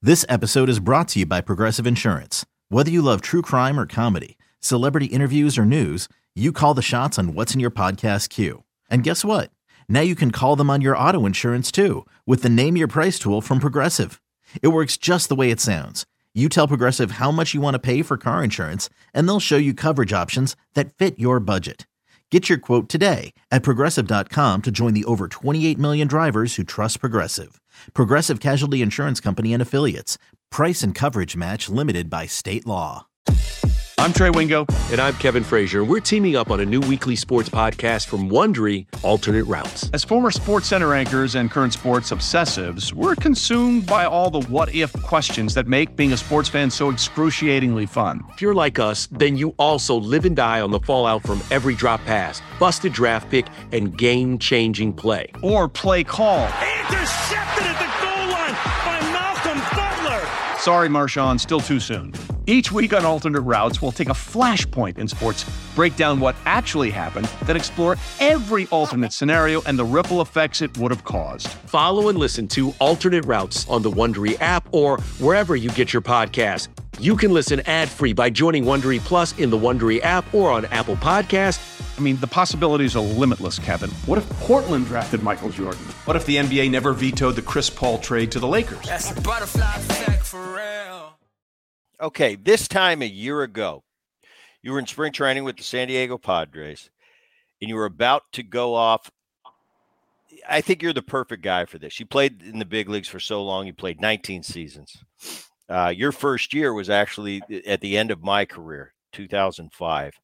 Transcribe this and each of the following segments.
This episode is brought to you by Progressive Insurance. Whether you love true crime or comedy, celebrity interviews or news, you call the shots on what's in your podcast queue. And guess what? Now you can call them on your auto insurance too with the Name Your Price tool from Progressive. It works just the way it sounds. You tell Progressive how much you want to pay for car insurance, and they'll show you coverage options that fit your budget. Get your quote today at Progressive.com to join the over 28 million drivers who trust Progressive. Progressive Casualty Insurance Company and Affiliates. Price and coverage match limited by state law. I'm Trey Wingo. And I'm Kevin Frazier. We're teaming up on a new weekly sports podcast from Wondery, Alternate Routes. As former Sports Center anchors and current sports obsessives, we're consumed by all the what-if questions that make being a sports fan so excruciatingly fun. If you're like us, then you also live and die on the fallout from every drop pass, busted draft pick, and game-changing play. Or play call. Intercepted at the goal line by Malcolm Butler. Sorry, Marshawn, still too soon. Each week on Alternate Routes, we'll take a flashpoint in sports, break down what actually happened, then explore every alternate scenario and the ripple effects it would have caused. Follow and listen to Alternate Routes on the Wondery app or wherever you get your podcasts. You can listen ad-free by joining Wondery Plus in the Wondery app or on Apple Podcasts. I mean, the possibilities are limitless, Kevin. What if Portland drafted Michael Jordan? What if the NBA never vetoed the Chris Paul trade to the Lakers? That's the butterfly effect for real. Okay, this time a year ago, you were in spring training with the San Diego Padres, and you were about to go off. I think you're the perfect guy for this. You played in the big leagues for so long. You played 19 seasons. Your first year was actually at the end of my career, 2005.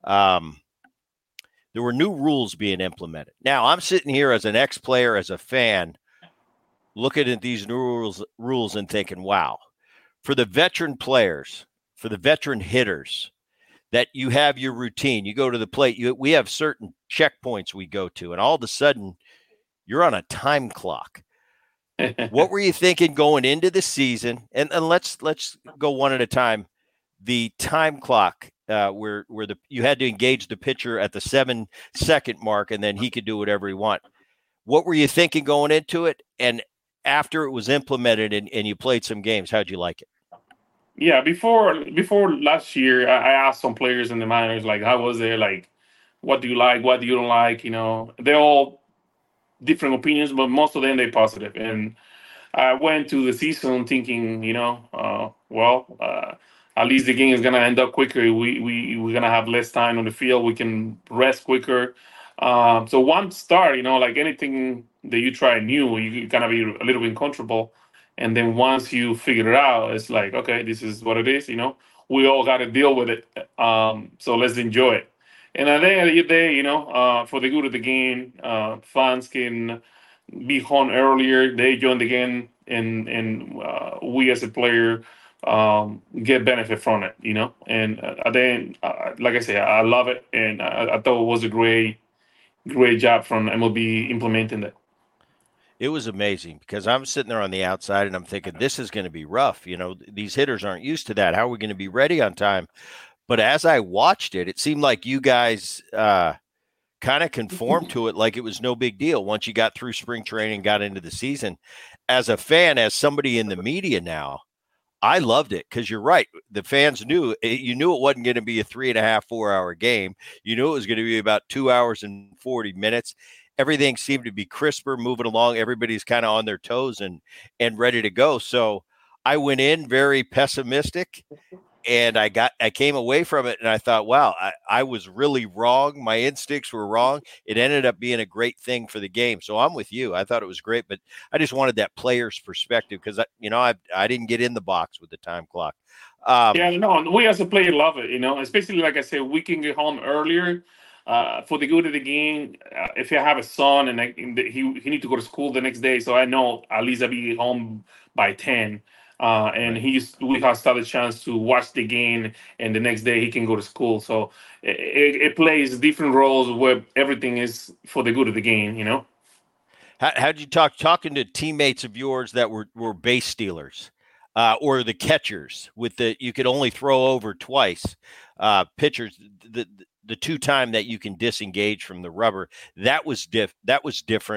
There were new rules being implemented. Now, I'm sitting here as an ex-player, as a fan, looking at these new rules and thinking, wow. For the veteran players, for the veteran hitters, that you have your routine. You go to the plate. We have certain checkpoints we go to, and all of a sudden, you're on a time clock. What were you thinking going into the season? And let's go one at a time. The time clock, where you had to engage the pitcher at the 7-second mark, and then he could do whatever he want. What were you thinking going into it? And after it was implemented and you played some games, how'd you like it? Yeah, before last year, I asked some players in the minors, like, how was it? Like, what do you like? What do you don't like? You know, they're all different opinions, but most of them, they're positive. And I went to the season thinking, at least the game is going to end up quicker. We're going to have less time on the field. We can rest quicker. So one start, like anything that you try new, you're going to be a little bit uncomfortable. And then once you figure it out, it's like, okay, this is what it is. We all got to deal with it. So let's enjoy it. And at the end of the day, for the good of the game, fans can be home earlier. They join the game, and we as a player get benefit from it. And at the end, like I say, I love it, and I thought it was a great job from MLB implementing that. It was amazing because I'm sitting there on the outside and I'm thinking, this is going to be rough. These hitters aren't used to that. How are we going to be ready on time? But as I watched it, it seemed like you guys kind of conformed to it like it was no big deal once you got through spring training, got into the season. As a fan, as somebody in the media now, I loved it because you're right. The fans knew it wasn't going to be a 3.5, 4-hour game. You knew it was going to be about 2 hours and 40 minutes. Everything seemed to be crisper, moving along. Everybody's kind of on their toes and ready to go. So I went in very pessimistic, and I came away from it, and I thought, wow, I was really wrong. My instincts were wrong. It ended up being a great thing for the game. So I'm with you. I thought it was great, but I just wanted that player's perspective because I didn't get in the box with the time clock. We as a player love it. Especially like I said, we can get home earlier. For the good of the game, if you have a son and he need to go to school the next day, so I know at least I'll be home by 10. And we have started a chance to watch the game, and the next day he can go to school. So it plays different roles where everything is for the good of the game, How'd you talking to teammates of yours that were base stealers? Or the catchers you could only throw over twice, pitchers, the 2 time that you can disengage from the rubber, that was different.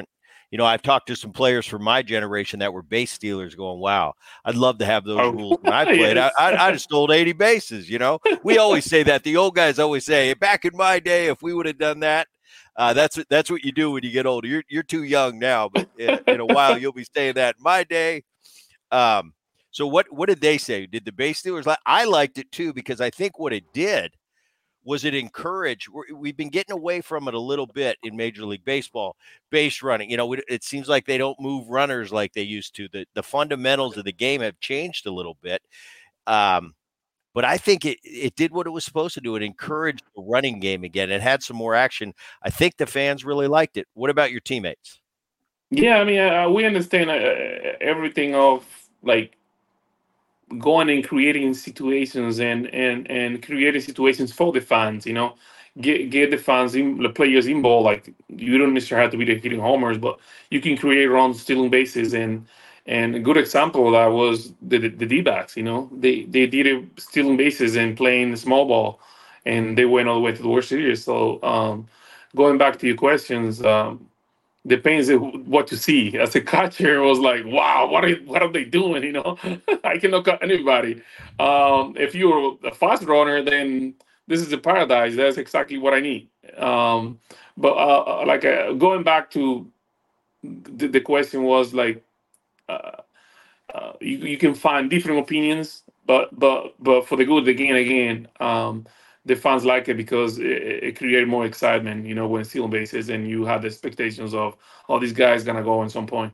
I've talked to some players from my generation that were base stealers going, wow, I'd love to have those rules when I played. Yes. I'd have stole 80 bases, We always say that. The old guys always say, back in my day, if we would have done that, that's what you do when you get older. You're too young now, but in a while you'll be saying that. In my day. So what did they say? Did the base stealers I liked it too, because I think what it did was it encouraged. We've been getting away from it a little bit in Major League Baseball, base running. It seems like they don't move runners like they used to. The fundamentals of the game have changed a little bit. But I think it did what it was supposed to do. It encouraged the running game again. It had some more action. I think the fans really liked it. What about your teammates? Yeah, I mean, we understand everything of like going and creating situations and creating situations for the fans. Get the fans, the players involved. Like you don't necessarily have to be hitting homers, but you can create runs, stealing bases, and a good example of that was the D-backs. They did it stealing bases and playing the small ball, and they went all the way to the World Series. So going back to your questions. Depends on what you see. As a catcher, it was like, wow, what are they doing? I cannot cut anybody. If you're a fast runner, then this is a paradise. That's exactly what I need. But going back to the question was like, you can find different opinions, but for the good, again. The fans like it because it created more excitement, when stealing bases and you have the expectations of, these guys going to go at some point.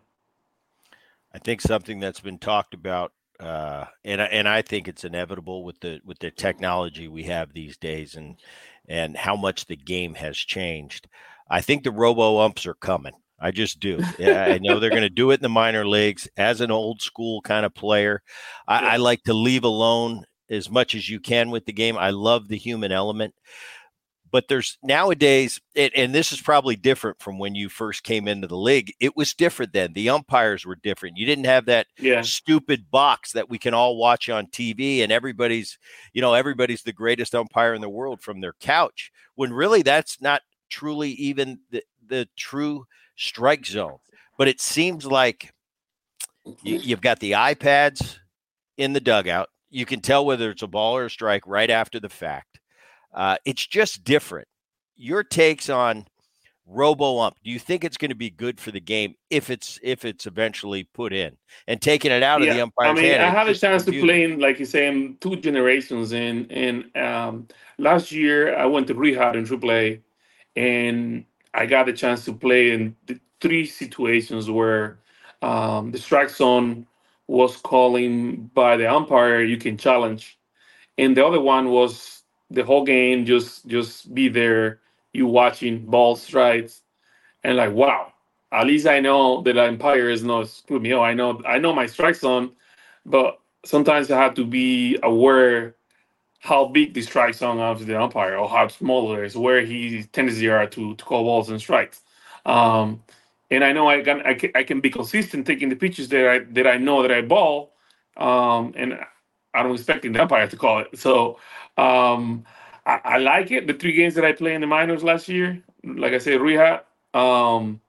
I think something that's been talked about, and I think it's inevitable with the technology we have these days and how much the game has changed. I think the robo-umps are coming. I just do. I know they're going to do it in the minor leagues. As an old school kind of player, I like to leave alone as much as you can with the game. I love the human element, but there's nowadays, and this is probably different from when you first came into the league. It was different then. The umpires were different. You didn't have that stupid box that we can all watch on TV and everybody's the greatest umpire in the world from their couch, when really that's not truly even the true strike zone. But it seems like you've got the iPads in the dugout. You can tell whether it's a ball or a strike right after the fact. It's just different. Your takes on robo-ump. Do you think it's going to be good for the game if it's eventually put in and taking it out of the umpire's hand? I had a chance to play in, like you say, in 2 generations. And last year I went to rehab in AAA, and I got the chance to play in the 3 situations where the strike zone was calling by the umpire, you can challenge. And the other one was the whole game, just be there, you watching balls, strikes, and like, wow, at least I know that the umpire is not screwing me. I know my strike zone, but sometimes I have to be aware how big the strike zone of the umpire or how small it is, where his tendencies are to call balls and strikes. And I know I can be consistent taking the pitches that I know that I ball, and I don't expect the umpire to call it. So I like it. The 3 games that I played in the minors last year, like I said, rehab, and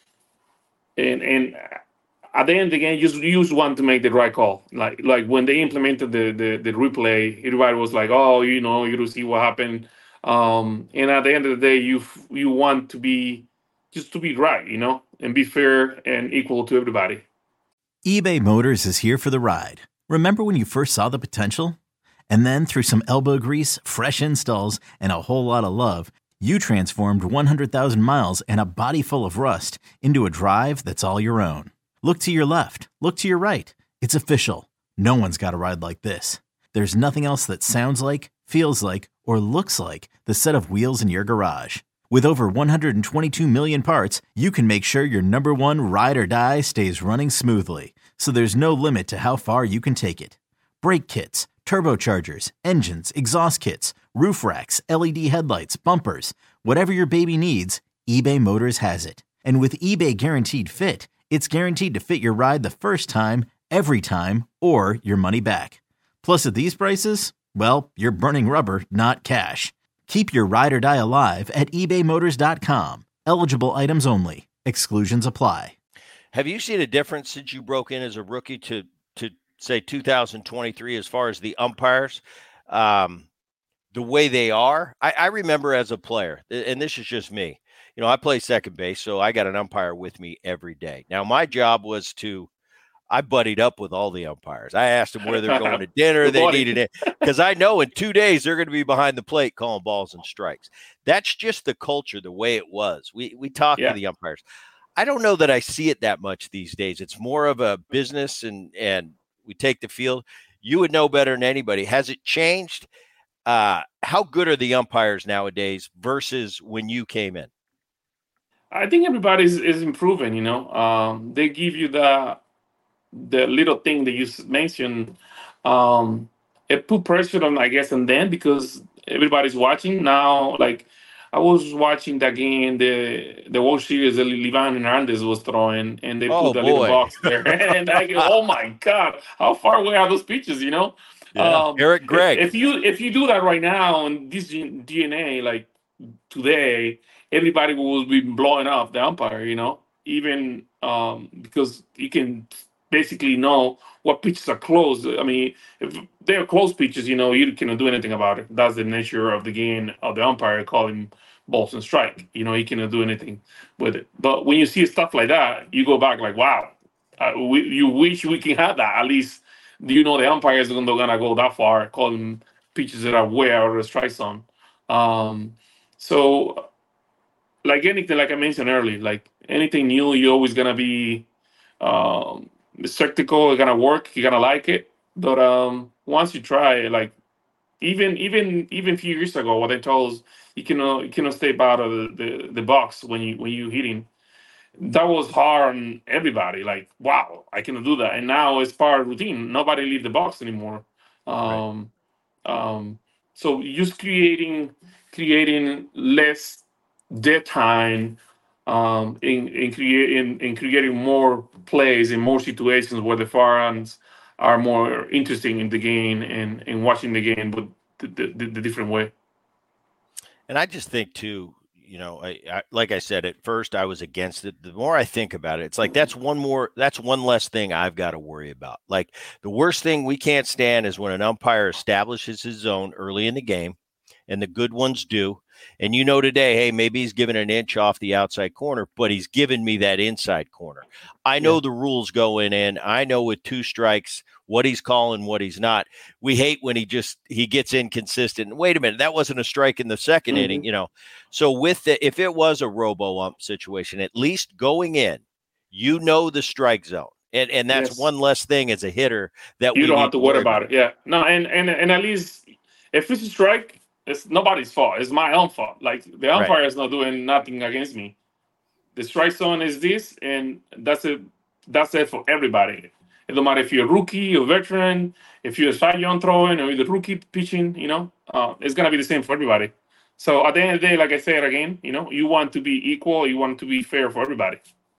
at the end of the game, you just want to make the right call. Like when they implemented the replay, everybody was like, oh, you don't see what happened. And at the end of the day, you want to be right, and be fair and equal to everybody. eBay Motors is here for the ride. Remember when you first saw the potential? And then through some elbow grease, fresh installs, and a whole lot of love, you transformed 100,000 miles and a body full of rust into a drive that's all your own. Look to your left. Look to your right. It's official. No one's got a ride like this. There's nothing else that sounds like, feels like, or looks like the set of wheels in your garage. With over 122 million parts, you can make sure your number one ride or die stays running smoothly, so there's no limit to how far you can take it. Brake kits, turbochargers, engines, exhaust kits, roof racks, LED headlights, bumpers, whatever your baby needs, eBay Motors has it. And with eBay Guaranteed Fit, it's guaranteed to fit your ride the first time, every time, or your money back. Plus, at these prices, well, you're burning rubber, not cash. Keep your ride or die alive at ebaymotors.com. Eligible items only. Exclusions apply. Have you seen a difference since you broke in as a rookie to say 2023 as far as the umpires, the way they are? I remember as a player, and this is just me. I play second base, so I got an umpire with me every day. Now, my job was I buddied up with all the umpires. I asked them where they're going to dinner. They needed it because I know in 2 days they're going to be behind the plate calling balls and strikes. That's just the culture, the way it was. We talk to the umpires. I don't know that I see it that much these days. It's more of a business, and we take the field. You would know better than anybody. Has it changed? How good are the umpires nowadays versus when you came in? I think everybody is improving. They give you the little thing that you mentioned. It put pressure on, I guess, and then because everybody's watching now. Like I was watching that game, the World Series that Livan Hernandez was throwing, and they put the little box there, and I go, oh my God, how far away are those pitches? Yeah. Eric Gregg. If you do that right now in this DNA, like today, everybody will be blowing up the umpire, even because you can basically know what pitches are close. I mean, if they're close pitches, you cannot do anything about it. That's the nature of the game of the umpire calling balls and strike. You cannot do anything with it. But when you see stuff like that, you go back like, wow, you wish we can have that. At least, the umpires are going to go that far calling pitches that are way out of the strike zone. So, like anything, like I mentioned earlier, like anything new, you're always going to be skeptical. You're going to work. You're going to like it. But once you try, like even a few years ago, what they told us, you cannot step out of the box when you hitting. That was hard on everybody. Like, wow, I cannot do that. And now it's part of routine. Nobody leave the box anymore. So just creating less dead time, in creating more plays in more situations where the fans are more interesting in the game and watching the game, but the different way. And I just think too, I like I said, at first I was against it. The more I think about it, it's like that's one less thing I've got to worry about. Like the worst thing we can't stand is when an umpire establishes his zone early in the game, and the good ones do. And today, hey, maybe he's given an inch off the outside corner, but he's given me that inside corner. I know the rules going in. I know with 2 strikes what he's calling, what he's not. We hate when he gets inconsistent. Wait a minute, that wasn't a strike in the second inning, So if it was a robo-ump situation, at least going in, the strike zone. And that's one less thing as a hitter that you don't have to worry about it. Yeah. No, and at least if it's a strike, it's nobody's fault. It's my own fault. Like the umpire is not doing nothing against me. The strike zone is this, and that's it. That's it for everybody. It don't matter if you're a rookie or veteran, if you're a Cy Young throwing or you're the rookie pitching. It's gonna be the same for everybody. So at the end of the day, like I said again, you want to be equal. You want to be fair for everybody.